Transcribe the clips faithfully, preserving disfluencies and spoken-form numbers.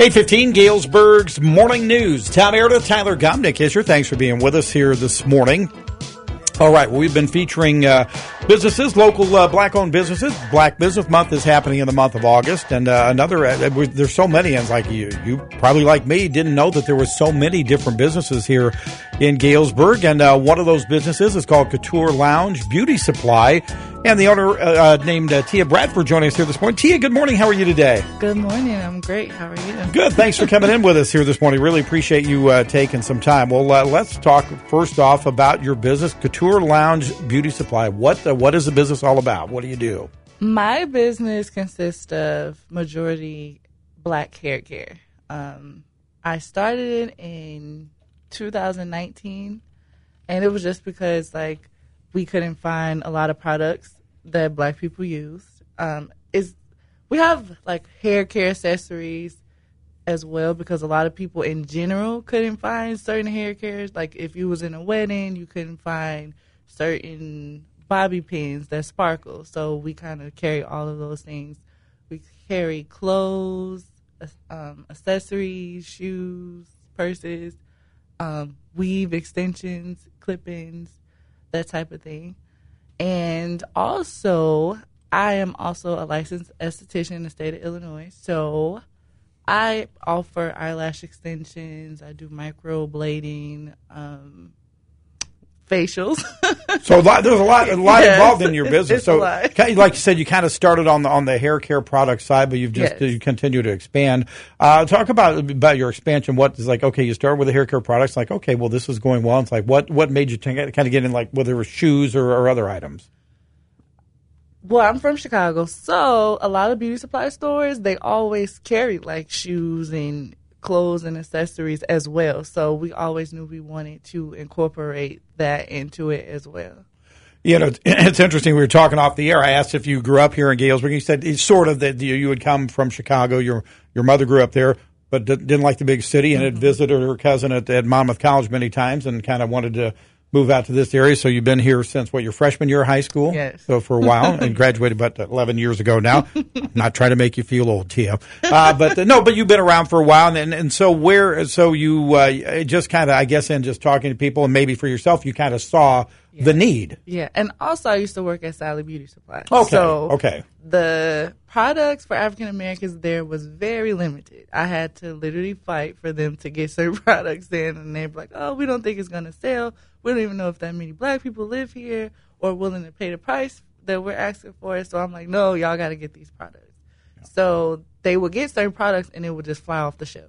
eight fifteen, Galesburg's Morning News. Tom Meredith, Tyler Gomnick is here. Thanks for being with us here this morning. All right, well, we've been featuring uh, businesses, local uh, black-owned businesses. Black Business Month is happening in the month of August, and uh, another. Uh, there's so many, and it's like you, you probably like me didn't know that there were so many different businesses here in Galesburg. And uh, one of those businesses is called Couture Lounge Beauty Supply, and the owner uh, uh, named uh, Tia Bradford joining us here this morning. Tia, good morning. How are you today? Good morning. I'm great. How are you? Good. Thanks for coming in with us here this morning. Really appreciate you uh, taking some time. Well, uh, let's talk first off about your business, Couture Lounge Beauty Supply. What uh, what is the business all about? What do you do? My business consists of majority black hair care. Um, I started it in two thousand nineteen, and it was just because like we couldn't find a lot of products that black people use. Um, is we have like hair care accessories as well, because a lot of people in general couldn't find certain hair cares. Like if you was in a wedding, you couldn't find certain bobby pins that sparkle. So we kind of carry all of those things. We carry clothes, um, accessories, shoes, purses, um, weave extensions, clip-ins, that type of thing. And also, I am also a licensed esthetician in the state of Illinois. So I offer eyelash extensions. I do microblading, um, facials. So a lot, there's a lot, a lot yes, involved in your business. It's So, a lot. kind of like you said, you kind of started on the on the hair care product side, but you've just Yes. you continue to expand. Uh, talk about about your expansion. What is like? Okay, you started with the hair care products. Like, okay, well, this is going well. It's like, what what made you t- kind of get in, like whether it was shoes or, or other items? Well, I'm from Chicago, so a lot of beauty supply stores, they always carry like shoes and clothes and accessories as well. So we always knew we wanted to incorporate that into it as well. You know, it's interesting. We were talking off the air. I asked if you grew up here in Galesburg. You said it's sort of that you, you would come from Chicago. Your your mother grew up there, but d- didn't like the big city, and had visited her cousin at, at Monmouth College many times, and kind of wanted to move out to this area. So you've been here since, what, your freshman year of high school? Yes. So for a while, and graduated about eleven years ago now. I'm not trying to make you feel old, Tia. Uh, but uh, no, but you've been around for a while. And, and so where, so you uh, just kind of, I guess, in just talking to people and maybe for yourself, you kind of saw Yeah. the need. Yeah, and also I used to work at Sally Beauty Supply. Okay, so okay. The products for African Americans there was very limited. I had to literally fight for them to get certain products in, and they'd be like, oh, we don't think it's going to sell. We don't even know if that many black people live here or willing to pay the price that we're asking for. So I'm like, no, y'all got to get these products. Yeah. So they would get certain products, and it would just fly off the shelf.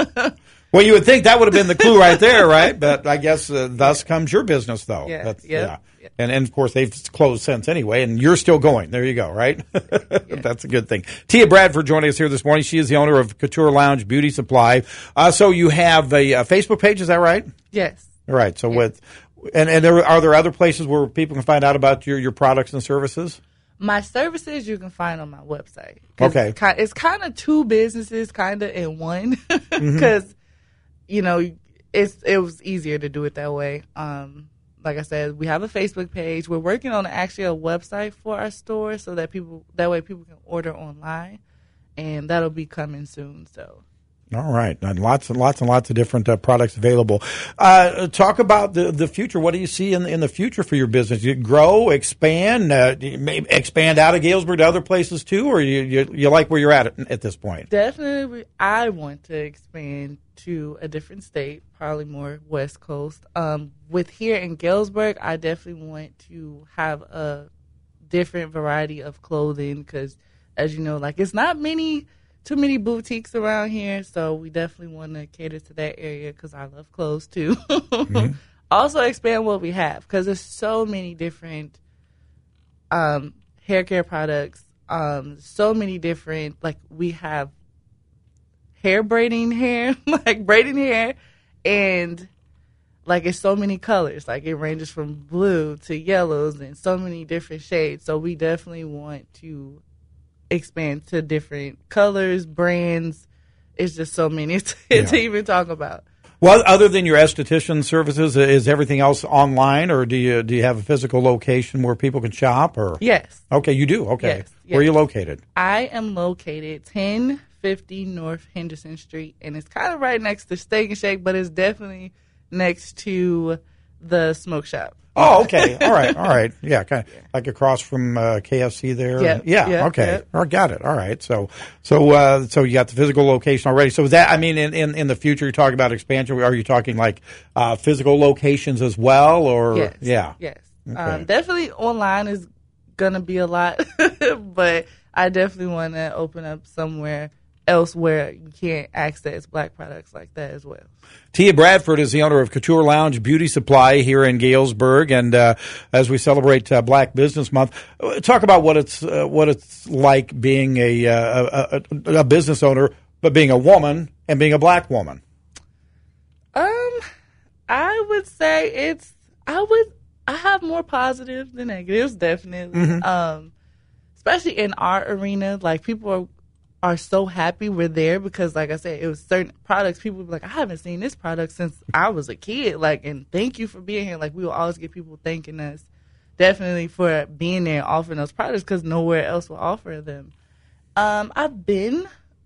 Well, you would think that would have been the clue right there, right? But I guess uh, thus comes your business, though. Yeah, That's, yeah, yeah. yeah. And, and, of course, they've closed since anyway, and you're still going. There you go, right? Yeah. That's a good thing. Tia Bradford joining us here this morning. She is the owner of Couture Lounge Beauty Supply. Uh, so you have a, a Facebook page, is that right? Yes. All right. So yes. with and, and there, are there other places where people can find out about your, your products and services? My services you can find on my website. Okay. It's kind of two businesses kind of in one because, mm-hmm. you know, it's it was easier to do it that way. Um, like I said, we have a Facebook page. We're working on actually a website for our store so that people that way people can order online, and that'll be coming soon. So. All right. And lots and lots and lots of different uh, products available. Uh, talk about the, the future. What do you see in, in the future for your business? You grow, expand, uh, expand out of Galesburg to other places too, or you, you, you like where you're at at, at this point? Definitely. I want to expand to a different state, probably more West Coast. Um, with here in Galesburg, I definitely want to have a different variety of clothing because, as you know, like it's not many... too many boutiques around here, so we definitely want to cater to that area because I love clothes too. Mm-hmm. Also expand what we have because there's so many different um, hair care products, um, so many different, like we have hair braiding hair, like braiding hair, and like it's so many colors. Like it ranges from blue to yellows and so many different shades. So we definitely want to expand to different colors, brands. It's just so many to, yeah. to even talk about. Well, other than your esthetician services, is everything else online, or do you do you have a physical location where people can shop? Or yes, okay, you do. Okay, yes, yes. Where are you located? I am located ten fifty North Henderson Street, and it's kind of right next to Steak and Shake, but it's definitely next to the smoke shop. Oh, okay. All right. All right. Yeah, kind of like across from uh, K F C there. Yep. Yeah. Yep. Okay. Yep. Oh, got it. All right. So, so, uh, so you got the physical location already. So is that, I mean, in, in, in the future, you're talking about expansion. Are you talking like uh, physical locations as well, or Yes. yeah? Yes. Okay. Um, definitely online is gonna be a lot, but I definitely want to open up somewhere else where you can't access black products like that as well. Tia Bradford is the owner of Couture Lounge Beauty Supply here in Galesburg, and uh, as we celebrate uh, Black Business Month, uh, talk about what it's uh, what it's like being a, uh, a, a a business owner, but being a woman and being a black woman. Um, I would say it's I would I have more positives than negatives, definitely. Mm-hmm. Um, especially in our arena, like people are. are so happy we're there because, like I said, it was certain products. People would be like, I haven't seen this product since I was a kid. Like, and thank you for being here. Like, we will always get people thanking us definitely for being there and offering those products because nowhere else will offer them. Um, I've been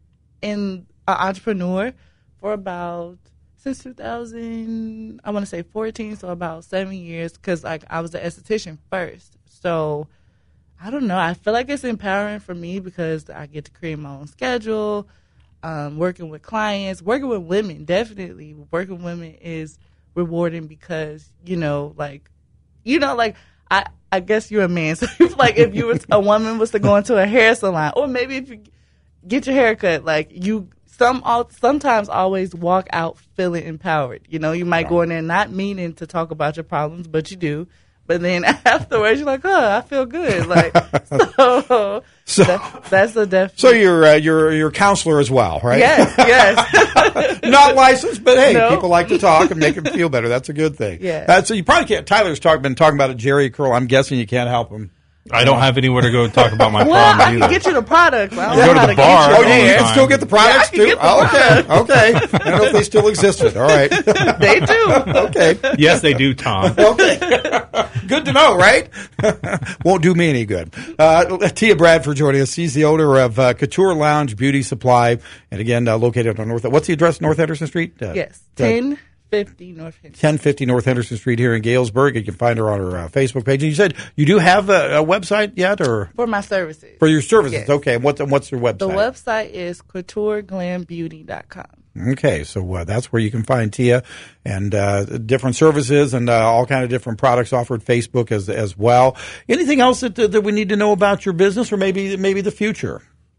in an entrepreneur for about, since two thousand, I want to say fourteen, so about seven years because, like, I was an esthetician first. So, I don't know. I feel like it's empowering for me because I get to create my own schedule, um, working with clients, working with women. Definitely working with women is rewarding because, you know, like, you know, like, I, I guess you're a man. So, if, like, if you were, a woman was to go into a hair salon, or maybe if you get your hair cut, like, you some sometimes always walk out feeling empowered. You know, you might go in there not meaning to talk about your problems, but you do. But then afterwards, you're like, oh, I feel good. Like, so, So that, that's the definite. So you're uh, you're you're a counselor as well, right? Yes, yes. Not licensed, but hey, No. people like to talk and make them feel better. That's a good thing. Yeah. Uh, so you probably can't. Tyler's talk, been talking about a Jerry curl. I'm guessing you can't help him. I don't have anywhere to go talk about my Well, I problems can either. get you the products. I don't Go know to how the to bar. get Oh, you you all the can time. still get the products Yeah, I can too. get the Oh, okay, okay. I don't know if they still existed. All right. They do. Okay. Yes, they do, Tom. Okay. Good to know, right? Won't do me any good. Uh, Tia Bradford joining us. She's the owner of uh, Couture Lounge Beauty Supply, and again uh, located on North. What's the address? North Henderson Street. Uh, Yes, uh, ten fifty North Henderson. ten fifty North Henderson Street here in Galesburg. You can find her on her uh, Facebook page. And you said you do have a, a website yet, or For my services. for your services? Yes. Okay. And what's what's your website? The website is couture glam beauty dot com. Okay, so uh, that's where you can find Tia and uh, different services and uh, all kind of different products offered. Facebook as as well. Anything else that that we need to know about your business, or maybe maybe the future?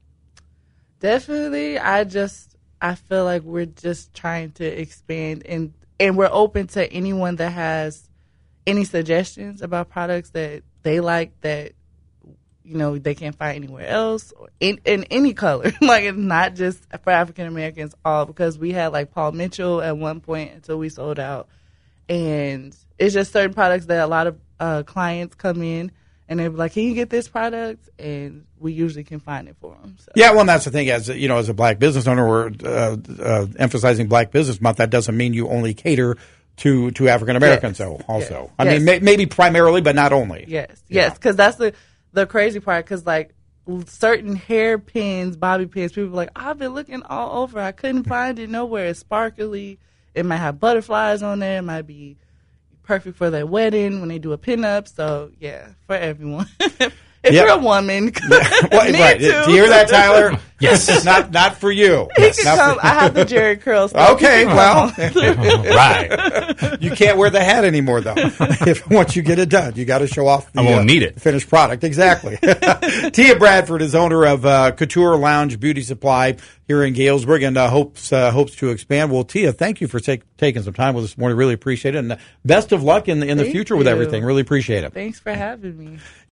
Definitely, I just I feel like we're just trying to expand and and we're open to anyone that has any suggestions about products that they like that you know they can't find anywhere else or in in any color. Like it's not just for African Americans all because we had like Paul Mitchell at one point until we sold out, and it's just certain products that a lot of uh, clients come in. And they're like, "Can you get this product?" And we usually can find it for them. So. Yeah, well, and that's the thing. As you know, as a black business owner, we're uh, uh, emphasizing Black Business Month. That doesn't mean you only cater to to African Americans. Yes. So also, Yes. I Yes. mean, may, maybe primarily, but not only. Yes, Yeah. yes, because that's the the crazy part. Because like certain hair pins, bobby pins, people are like, "I've been looking all over. I couldn't find it nowhere. It's sparkly. It might have butterflies on there. It might be perfect for their wedding when they do a pinup." So yeah, for everyone. If Yep. you're a woman, Well, me right. too. Do you hear that, Tyler? Yes. Not not for you. He can Not come. for- I have the Jerry curls. so Okay, he can well, come. Right. you can't wear the hat anymore, though. If once you get it done, you got to show off the I won't uh, need it. finished product. Exactly. Tia Bradford is owner of uh, Couture Lounge Beauty Supply here in Galesburg, and uh, hopes uh, hopes to expand. Well, Tia, thank you for take, taking some time with us this morning. Really appreciate it, and uh, best of luck in the in the Thank future with you. everything. Really appreciate it. Thanks for having me.